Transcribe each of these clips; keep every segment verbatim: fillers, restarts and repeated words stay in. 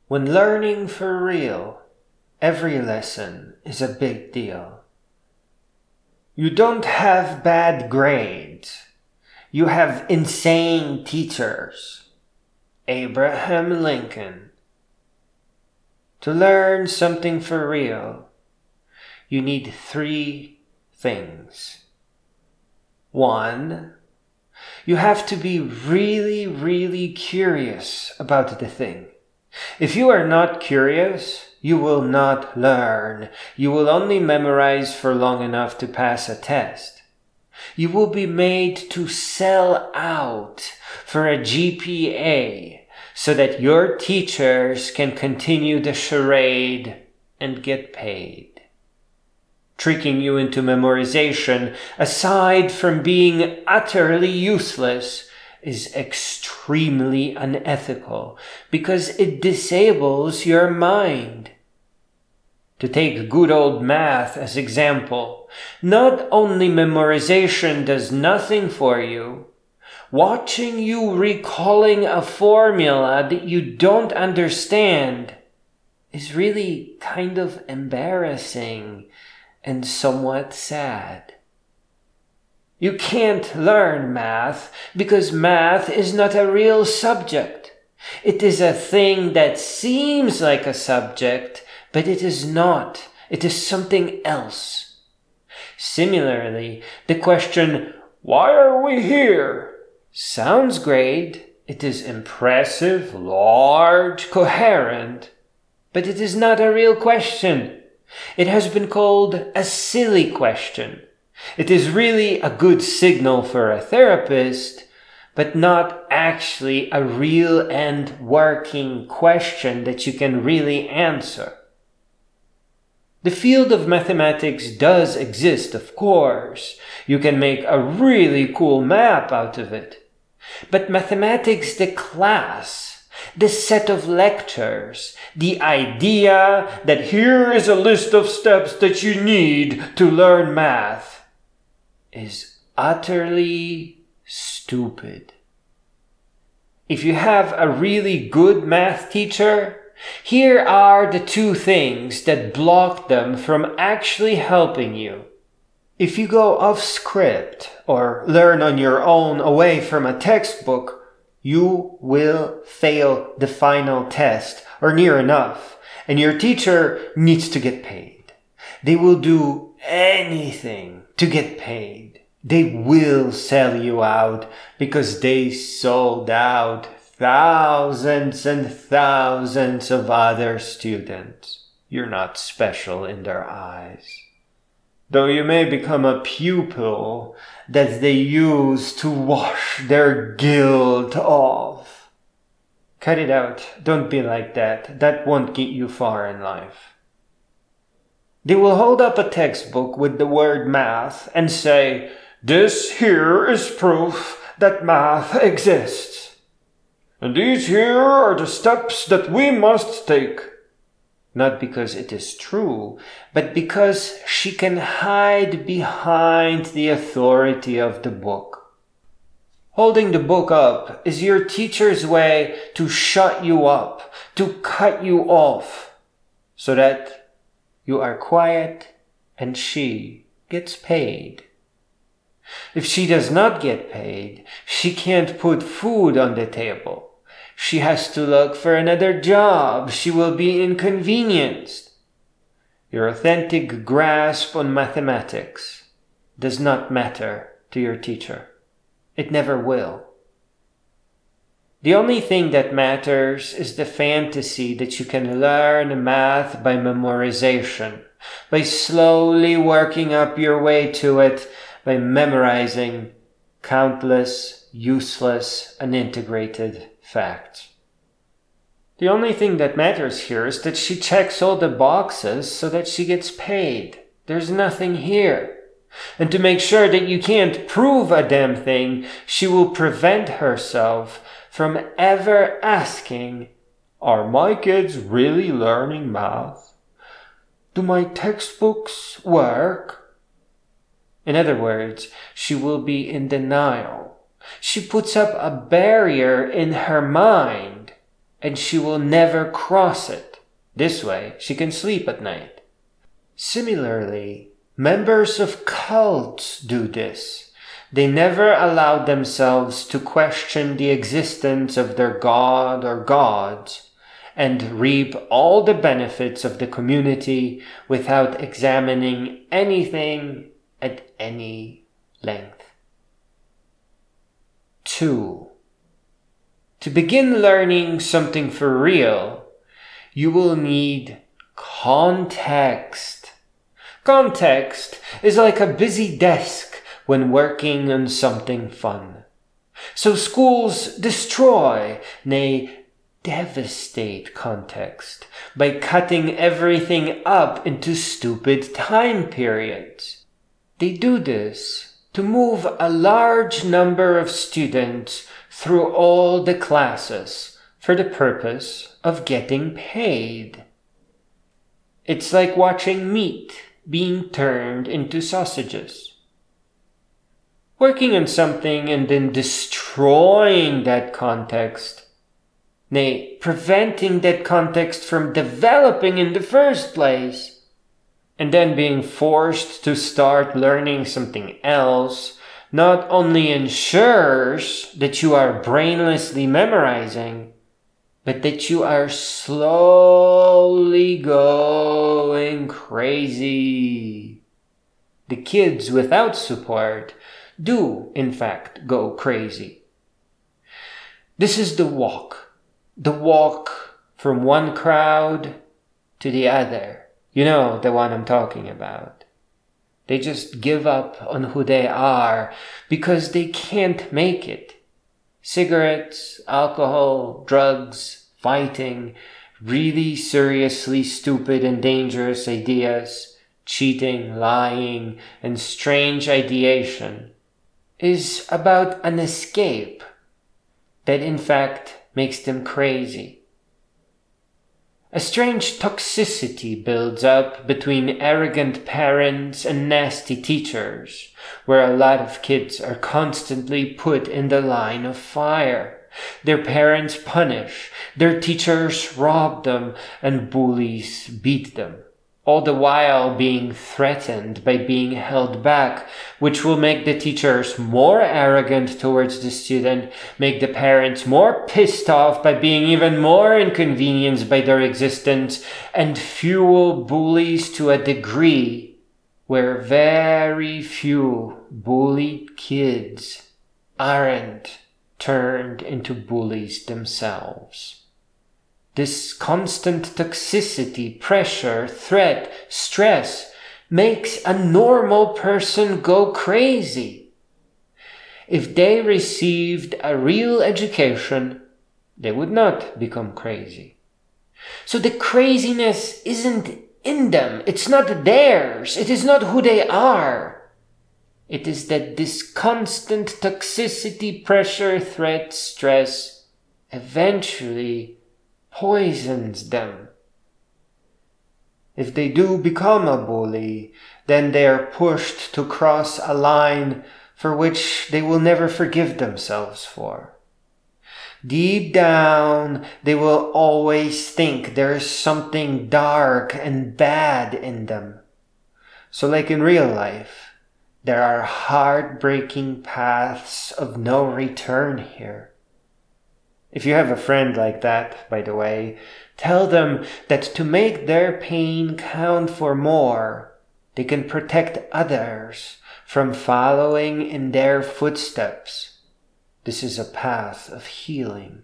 When learning for real, every lesson is a big deal. You don't have bad grades. You have insane teachers. Abraham Lincoln. To learn something for real, you need three things. One, you have to be really, really curious about the thing. If you are not curious, you will not learn. You will only memorize for long enough to pass a test. You will be made to sell out for a G P A so that your teachers can continue the charade and get paid. Tricking you into memorization, aside from being utterly useless, is extremely unethical because it disables your mind. To take good old math as example, not only memorization does nothing for you, watching you recalling a formula that you don't understand is really kind of embarrassing and somewhat sad. You can't learn math because math is not a real subject. It is a thing that seems like a subject, but it is not. It is something else. Similarly, the question, "Why are we here?" sounds great. It is impressive, large, coherent, but it is not a real question. It has been called a silly question. It is really a good signal for a therapist, but not actually a real and working question that you can really answer. The field of mathematics does exist, of course. You can make a really cool map out of it. But mathematics, the class, the set of lectures, the idea that here is a list of steps that you need to learn math, is utterly stupid. If you have a really good math teacher, here are the two things that block them from actually helping you. If you go off script or learn on your own away from a textbook, you will fail the final test, or near enough, and your teacher needs to get paid. They will do anything to get paid. They will sell you out because they sold out thousands and thousands of other students. You're not special in their eyes. Though you may become a pupil that they use to wash their guilt off. Cut it out. Don't be like that. That won't get you far in life. They will hold up a textbook with the word math and say, "This here is proof that math exists. And these here are the steps that we must take." Not because it is true, but because she can hide behind the authority of the book. Holding the book up is your teacher's way to shut you up, to cut you off, so that you are quiet and she gets paid. If she does not get paid, she can't put food on the table. She has to look for another job. She will be inconvenienced. Your authentic grasp on mathematics does not matter to your teacher. It never will. The only thing that matters is the fantasy that you can learn math by memorization, by slowly working up your way to it, by memorizing countless, useless, unintegrated facts. The only thing that matters here is that she checks all the boxes so that she gets paid. There's nothing here. And to make sure that you can't prove a damn thing, she will prevent herself from ever asking, "Are my kids really learning math? Do my textbooks work?" In other words, she will be in denial. She puts up a barrier in her mind and she will never cross it. This way, she can sleep at night. Similarly, members of cults do this. They never allow themselves to question the existence of their god or gods and reap all the benefits of the community without examining anything at any length. Two. To begin learning something for real, you will need context. Context is like a busy desk when working on something fun. So schools destroy, nay, devastate context by cutting everything up into stupid time periods. They do this to move a large number of students through all the classes for the purpose of getting paid. It's like watching meat being turned into sausages. Working on something and then destroying that context, nay, preventing that context from developing in the first place, and then being forced to start learning something else, not only ensures that you are brainlessly memorizing, but that you are slowly going crazy. The kids without support do, in fact, go crazy. This is the walk. The walk from one crowd to the other. You know the one I'm talking about. They just give up on who they are because they can't make it. Cigarettes, alcohol, drugs, fighting, really seriously stupid and dangerous ideas, cheating, lying, and strange ideation is about an escape that in fact makes them crazy. A strange toxicity builds up between arrogant parents and nasty teachers, where a lot of kids are constantly put in the line of fire. Their parents punish, their teachers rob them, and bullies beat them, all the while being threatened by being held back, which will make the teachers more arrogant towards the student, make the parents more pissed off by being even more inconvenienced by their existence, and fuel bullies to a degree where very few bullied kids aren't turned into bullies themselves. This constant toxicity, pressure, threat, stress makes a normal person go crazy. If they received a real education, they would not become crazy. So the craziness isn't in them. It's not theirs. It is not who they are. It is that this constant toxicity, pressure, threat, stress eventually poisons them. If they do become a bully, then they are pushed to cross a line for which they will never forgive themselves for. Deep down, they will always think there is something dark and bad in them. So like in real life, there are heartbreaking paths of no return here. If you have a friend like that, by the way, tell them that to make their pain count for more, they can protect others from following in their footsteps. This is a path of healing.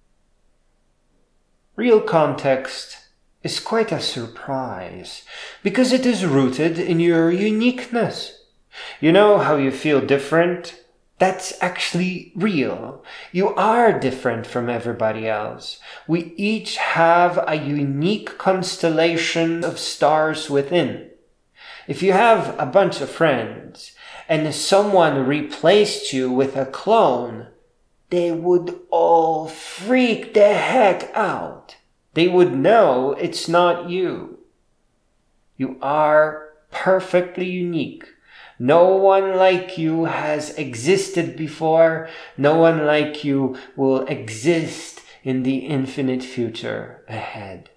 Real context is quite a surprise because it is rooted in your uniqueness. You know how you feel different? That's actually real. You are different from everybody else. We each have a unique constellation of stars within. If you have a bunch of friends and someone replaced you with a clone, they would all freak the heck out. They would know it's not you. You are perfectly unique. No one like you has existed before. No one like you will exist in the infinite future ahead.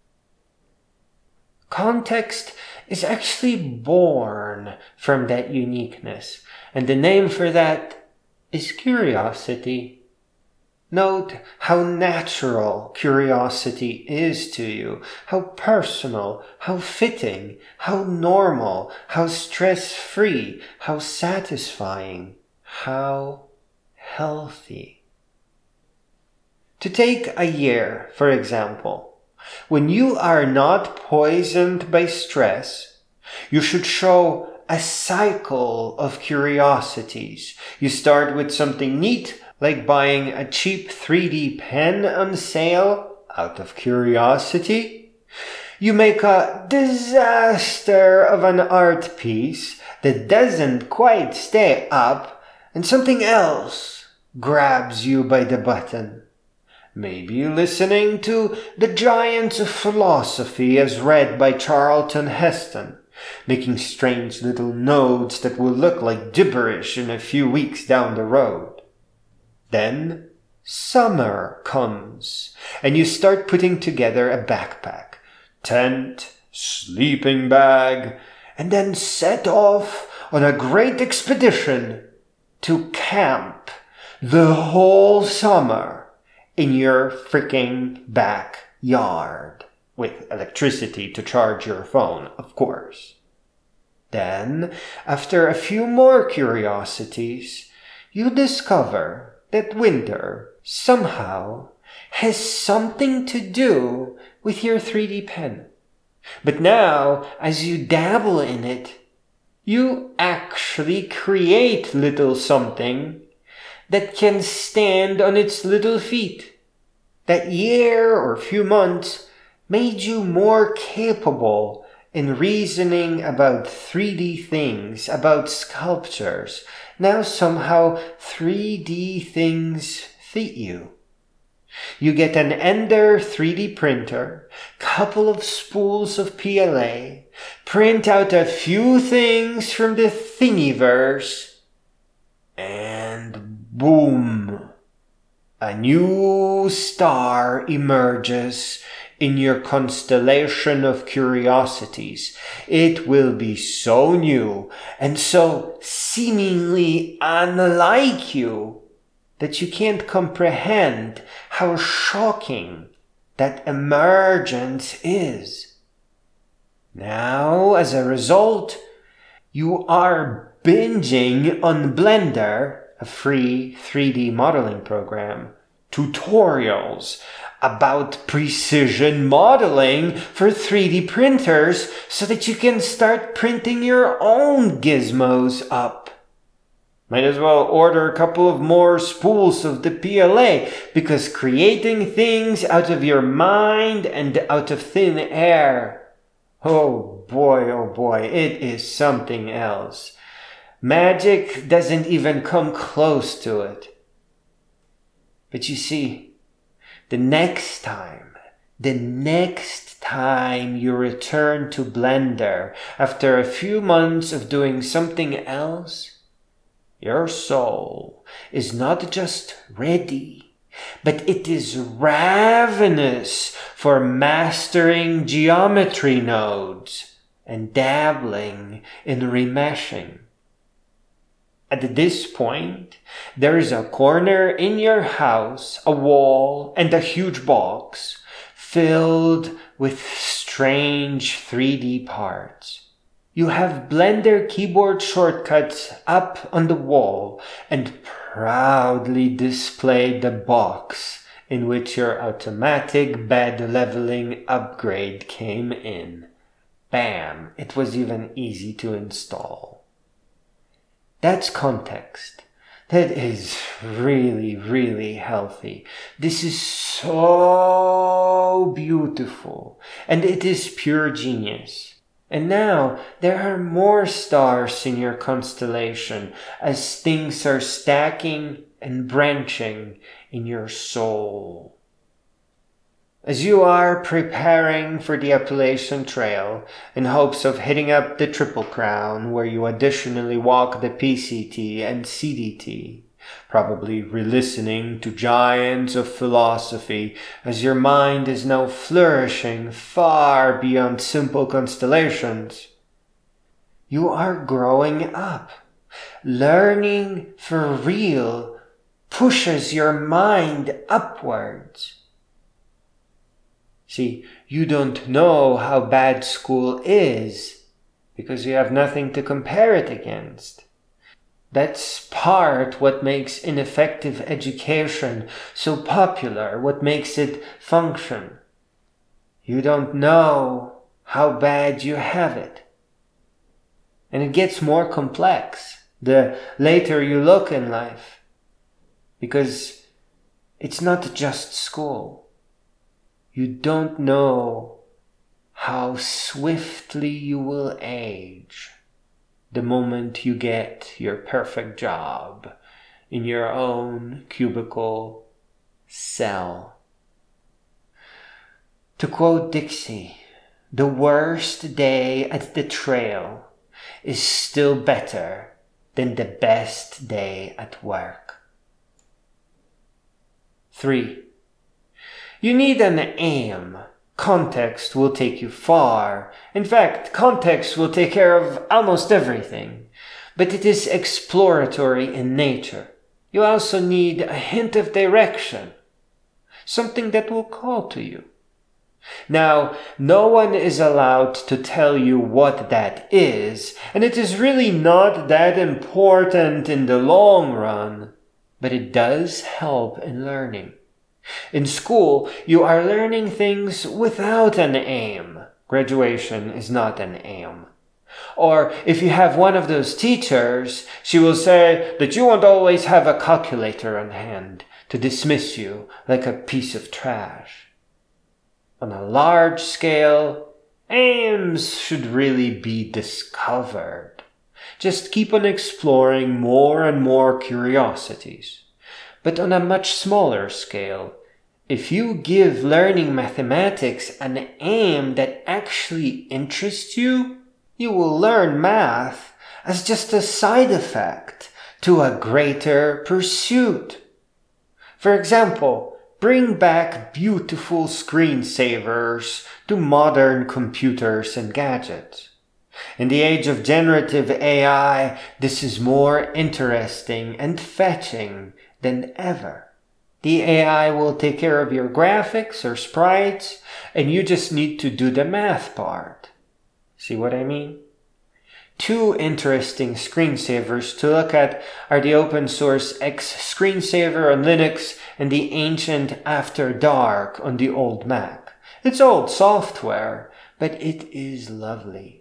Context is actually born from that uniqueness, and the name for that is curiosity. Note how natural curiosity is to you, how personal, how fitting, how normal, how stress-free, how satisfying, how healthy. To take a year, for example, when you are not poisoned by stress, you should show a cycle of curiosities. You start with something neat, like buying a cheap three D pen on sale out of curiosity. You make a disaster of an art piece that doesn't quite stay up, and something else grabs you by the button. Maybe listening to The Giants of Philosophy as read by Charlton Heston, making strange little notes that will look like gibberish in a few weeks down the road. Then summer comes, and you start putting together a backpack, tent, sleeping bag, and then set off on a great expedition to camp the whole summer in your freaking backyard, with electricity to charge your phone, of course. Then, after a few more curiosities, you discover that winter somehow has something to do with your three D pen. But now, as you dabble in it, you actually create little something that can stand on its little feet. That year or few months made you more capable in reasoning about three D things, about sculptures. Now somehow three D things fit you. You get an Ender three D printer, couple of spools of P L A, print out a few things from the Thingiverse, and boom! A new star emerges in your constellation of curiosities. It will be so new and so seemingly unlike you that you can't comprehend how shocking that emergence is. Now, as a result, you are binging on Blender, a free three D modeling program, tutorials about precision modeling for three D printers so that you can start printing your own gizmos up. Might as well order a couple of more spools of the P L A, because creating things out of your mind and out of thin air, oh boy, oh boy, it is something else. Magic doesn't even come close to it. But you see, the next time, the next time you return to Blender after a few months of doing something else, your soul is not just ready, but it is ravenous for mastering geometry nodes and dabbling in remeshing. At this point, there is a corner in your house, a wall, and a huge box filled with strange three D parts. You have Blender keyboard shortcuts up on the wall and proudly display the box in which your automatic bed leveling upgrade came in. Bam! It was even easy to install. That's context. That is really, really healthy. This is so beautiful, and it is pure genius. And now there are more stars in your constellation as things are stacking and branching in your soul. As you are preparing for the Appalachian Trail in hopes of hitting up the Triple Crown, where you additionally walk the P C T and C D T, probably re-listening to giants of philosophy as your mind is now flourishing far beyond simple constellations. You are growing up. Learning for real pushes your mind upwards. See, you don't know how bad school is because you have nothing to compare it against. That's part what makes ineffective education so popular, what makes it function. You don't know how bad you have it. And it gets more complex the later you look in life, because it's not just school. You don't know how swiftly you will age the moment you get your perfect job in your own cubicle cell. To quote Dixie, the worst day at the trail is still better than the best day at work. Three. You need an aim. Context will take you far. In fact, context will take care of almost everything. But it is exploratory in nature. You also need a hint of direction. Something that will call to you. Now, no one is allowed to tell you what that is, and it is really not that important in the long run, but it does help in learning. In school, you are learning things without an aim. Graduation is not an aim. Or if you have one of those teachers, she will say that you won't always have a calculator on hand to dismiss you like a piece of trash. On a large scale, aims should really be discovered. Just keep on exploring more and more curiosities. But on a much smaller scale, if you give learning mathematics an aim that actually interests you, you will learn math as just a side effect to a greater pursuit. For example, bring back beautiful screensavers to modern computers and gadgets. In the age of generative A I, this is more interesting and fetching than ever. The A I will take care of your graphics or sprites, and you just need to do the math part. See what I mean? Two interesting screensavers to look at are the open source X screensaver on Linux and the ancient After Dark on the old Mac. It's old software, but it is lovely.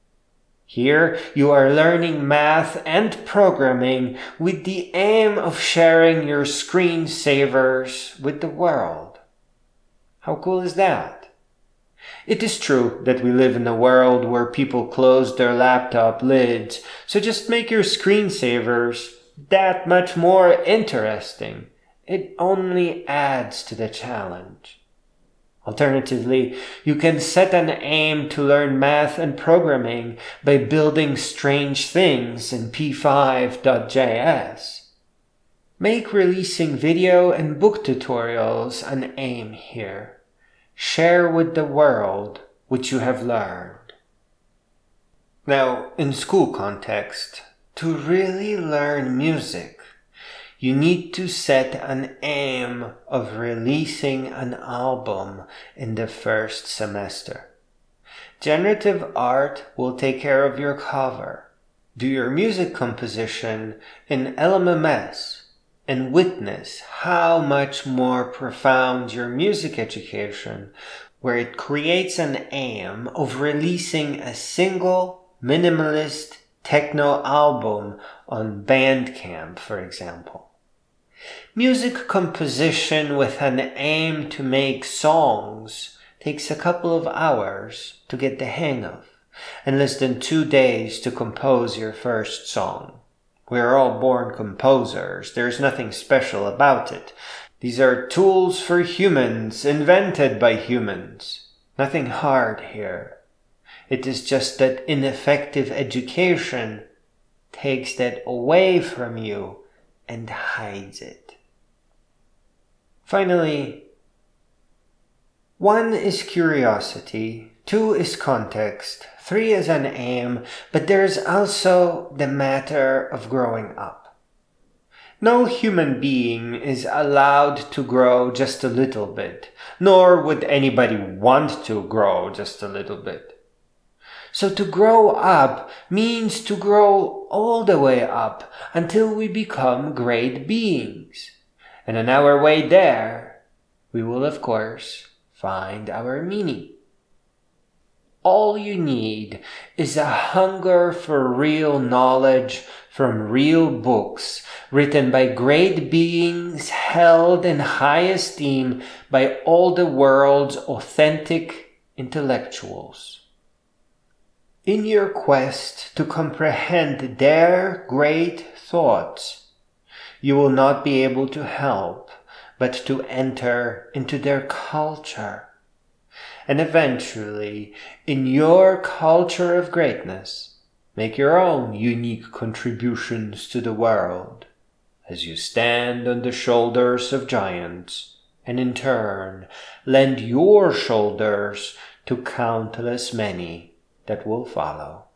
Here you are learning math and programming with the aim of sharing your screensavers with the world. How cool is that? It is true that we live in a world where people close their laptop lids, so just make your screensavers that much more interesting. It only adds to the challenge. Alternatively, you can set an aim to learn math and programming by building strange things in P five dot J S. Make releasing video and book tutorials an aim here. Share with the world what you have learned. Now, in school context, to really learn music, you need to set an aim of releasing an album in the first semester. Generative art will take care of your cover. Do your music composition in L M M S and witness how much more profound your music education, where it creates an aim of releasing a single minimalist techno album on Bandcamp, for example. Music composition with an aim to make songs takes a couple of hours to get the hang of, and less than two days to compose your first song. We are all born composers. There's nothing special about it. These are tools for humans, invented by humans. Nothing hard here. It is just that ineffective education takes that away from you and hides it. Finally, one is curiosity, two is context, three is an aim, but there's also the matter of growing up. No human being is allowed to grow just a little bit, nor would anybody want to grow just a little bit. So to grow up means to grow all the way up until we become great beings. And on our way there, we will of course find our meaning. All you need is a hunger for real knowledge from real books written by great beings held in high esteem by all the world's authentic intellectuals. In your quest to comprehend their great thoughts, you will not be able to help but to enter into their culture. And eventually, in your culture of greatness, make your own unique contributions to the world as you stand on the shoulders of giants and in turn lend your shoulders to countless many that will follow.